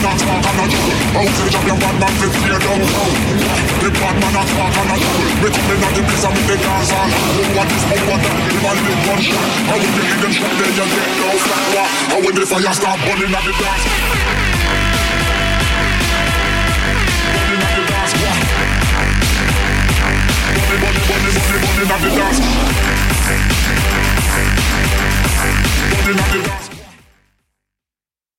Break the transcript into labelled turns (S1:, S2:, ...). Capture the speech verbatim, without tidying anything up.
S1: not talk and a juggle. Outside of your bad man, they fear downtown. The bad man a talk and a juggle. We come in at the place and make the dance on. Who want this, who want that, give man the gunshot. And when you hear them shot, then you get no fire. And when the fire start burning at the dance.